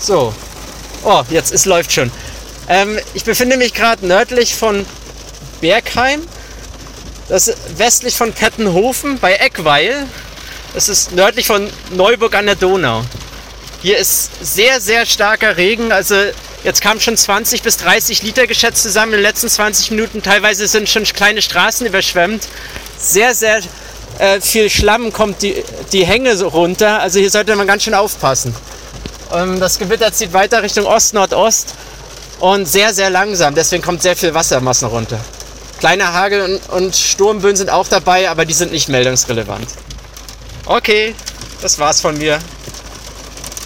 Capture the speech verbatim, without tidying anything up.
So. Oh, jetzt es läuft schon. Ähm, ich befinde mich gerade nördlich von Bergheim. Das ist westlich von Kettenhofen bei Eckweil. Das ist nördlich von Neuburg an der Donau. Hier ist sehr, sehr starker Regen. Also jetzt kamen schon zwanzig bis dreißig Liter geschätzt zusammen in den letzten zwanzig Minuten. Teilweise sind schon kleine Straßen überschwemmt. Sehr, sehr äh, viel Schlamm kommt die, die Hänge so runter. Also hier sollte man ganz schön aufpassen. Ähm, das Gewitter zieht weiter Richtung Ost-Nordost und sehr, sehr langsam. Deswegen kommt sehr viel Wassermassen runter. Kleine Hagel und, und Sturmböen sind auch dabei, aber die sind nicht meldungsrelevant. Okay, das war's von mir.